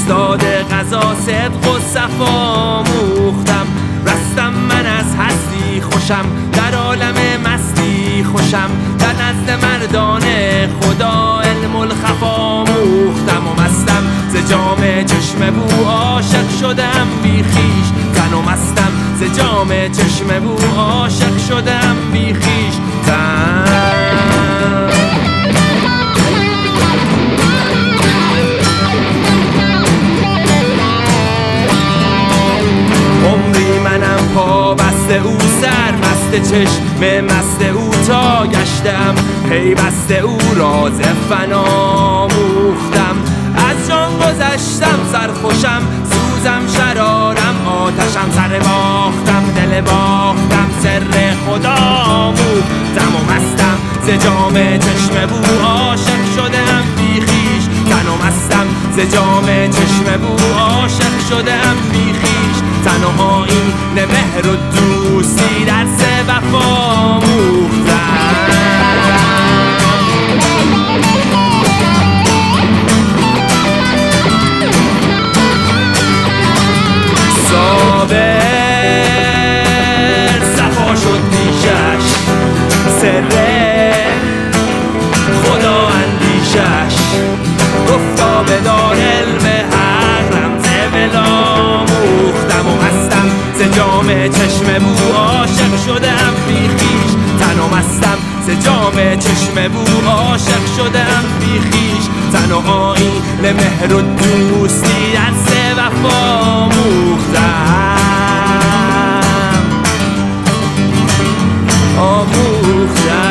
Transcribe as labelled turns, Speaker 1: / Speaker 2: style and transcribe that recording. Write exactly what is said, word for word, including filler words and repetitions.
Speaker 1: استاد قضا صدق و صفا موختم. رستم من از هستی خوشم، در عالم مستی خوشم، در نزد مردان خدا علم الخفا موختم. و مستم ز جام چشم بو عاشق شدم بی خویش تن، و مستم ز جام چشم بو عاشق شدم بی خویش تن. عمری منم پا بسته او، سر مست چشم مست او تا گشتم، پیوسته او راز فنا موختم. از جان گذشتم سرخوشم، سوزم شرارم آتشم، سر باختم دل باختم، سر خدا موختم. و مستم ز جام چشم بو عاشق شدم بی خویش تن، و مستم ز جام چشم بو عاشق شدم بی خویش تن. و آیین مهر و دوستی درس وفا موختم. صابر صفا شد پیشش، سر خدا اندیشش، گفتا بدار علم هر رمز ولا موختم. و مستم ز جام چشم بو عاشق شدم بی خویش تن، و مستم ز جام چشم بو عاشق شدم بی خویش تن. و آیین مهر و دوستی درس وفا موختم آموختم.